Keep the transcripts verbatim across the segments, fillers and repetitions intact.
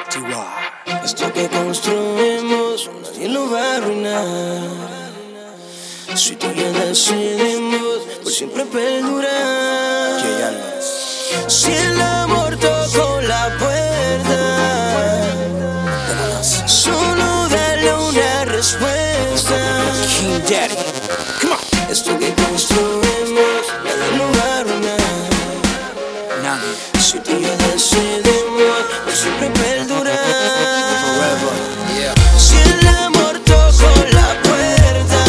Esto que construimos nadie lo va a arruinar. Si tú y yo decidimos por siempre perdurar. Si el amor tocó la puerta, solo dale una respuesta. King Daddy, come on. Esto que construimos nadie lo va a arruinar. Nadie. Si tú y yo decidimos por siempre perdurar. Forever, yeah. Si el amor tocó la puerta,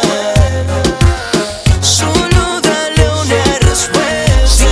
solo dale una respuesta.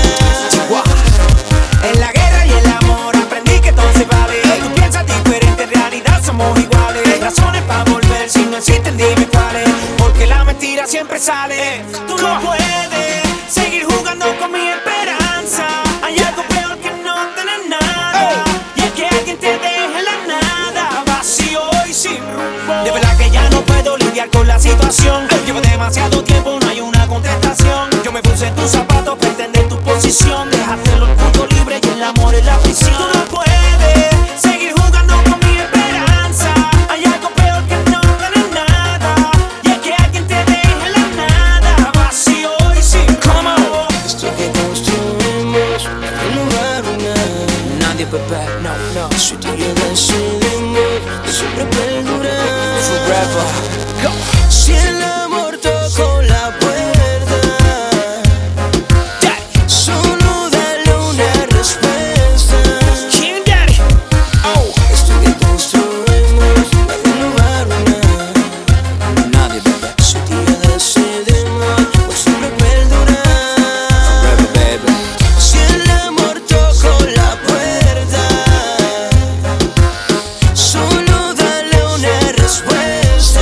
En la guerra y el amor aprendí que todo se vale. Tú piensas diferente, en realidad somos iguales. Razones para volver, si no existen dime cuáles. Porque la mentira siempre sale. Tú no puedes seguir jugando con mi esperanza. Hay algo peor que no tener nada, y es que alguien te deje la nada, vacío y sin rumbo. De verdad que ya no puedo lidiar con la situación. Llevo demasiado tiempo, no hay una contestación. Yo me puse en tus zapatos para entender tu posición. Dejaste el orgullo libre y el amor en la prisión. Tú no puedes seguir jugando con mi esperanza. Hay algo peor que no tener nada, y es que alguien te deje la nada, vacío y sin rumbo. Esto que construimos nadie lo va a arruinar. Nadie, bebé, no, no. Si tú y yo decidimos por siempre perdurar. Forever, go. Si el amor tocó la puerta, solo dale una respuesta. King Daddy, oh. Esto que construimos nadie lo va a arruinar. Nadie, bebé. Si tú y yo decidimos por siempre perdurar. Forever, baby. Si el amor tocó la puerta, solo dale una respuesta.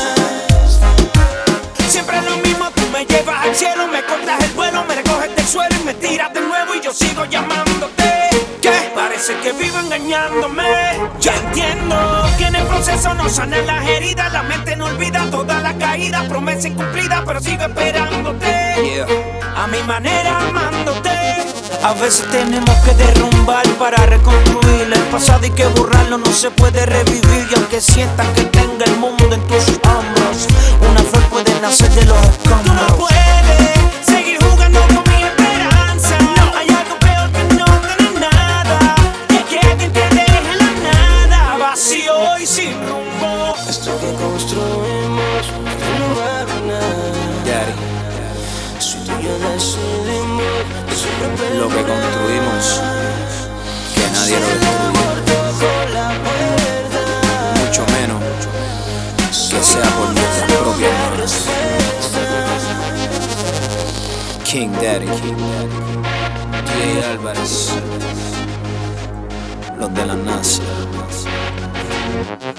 Siempre es lo mismo, tú me llevas al cielo, me cortas el vuelo, me recoges del suelo y me tiras de nuevo y yo sigo llamándote. ¿Qué? Parece que vivo engañándome. Ya entiendo que en el proceso no sanan las heridas, la mente no olvida todas las caídas, promesa incumplida, pero sigo esperándote. Yeah. A mi manera amándote. A veces tenemos que derrumbar para reconstruir el pasado, y que borrarlo no se puede revivir. Y aunque sientas que tenga el mundo en tus hombros, una flor puede nacer de los escombros. Tú no puedes seguir jugando con mi esperanza. No. Hay algo peor que no tener nada, y es que alguien te deje la nada, vacío y sin rumbo. Esto que construimos nadie lo va a arruinar. Daddy, Si tú y yo decidimos por siempre perdurar. lo que construimos, que nadie Si lo el destruya. amor tocó la puerta, Mucho menos que sea por nuestras propias manos. King Daddy, Jay Álvarez, los de la NASA.